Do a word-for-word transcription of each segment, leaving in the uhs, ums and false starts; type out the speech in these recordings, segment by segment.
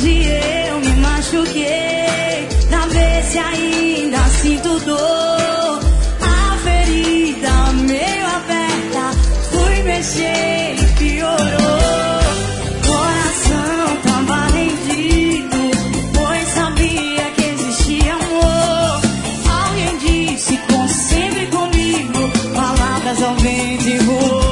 hoje eu me machuquei pra ver se ainda sinto dor. A ferida meio aberta, fui mexer e piorou. Coração tava rendido, pois sabia que existia amor. Alguém disse, conte sempre comigo, palavras ao vento e voou.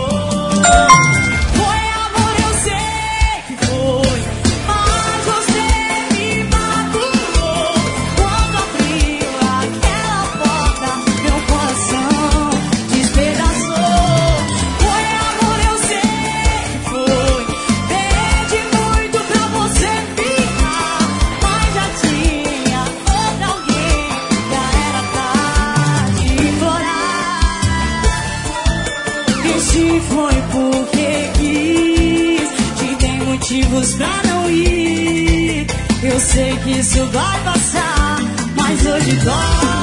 Foi porque quis, te dei motivos pra não ir. Eu sei que isso vai passar, mas hoje dói.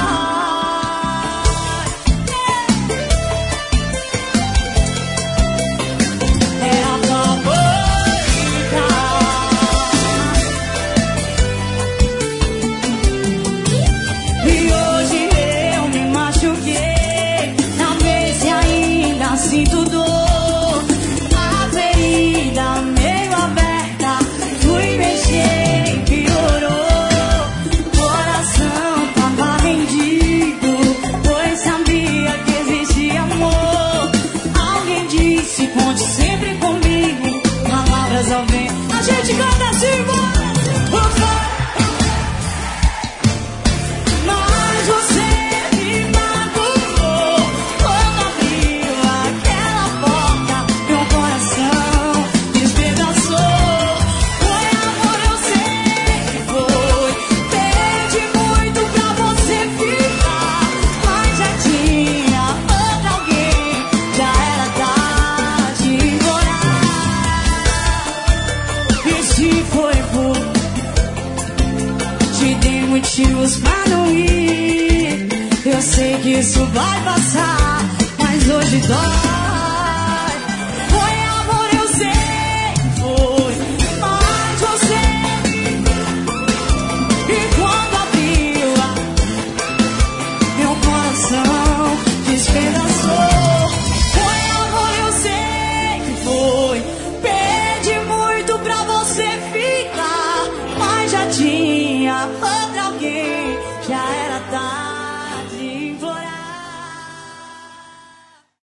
Sinto dor, a ferida meio aberta, fui mexer e piorou. Coração tava rendido, pois sabia que existia amor. Alguém disse, conte sempre comigo, palavras ao vento. A gente canta assim, bora! Mas você motivos pra não ir. Eu sei que isso vai passar, mas hoje dói. Foi amor, eu sei que foi, mas você e quando abriu meu coração despedaçou. Foi amor, eu sei que foi, pedi muito pra você ficar, mas já tinha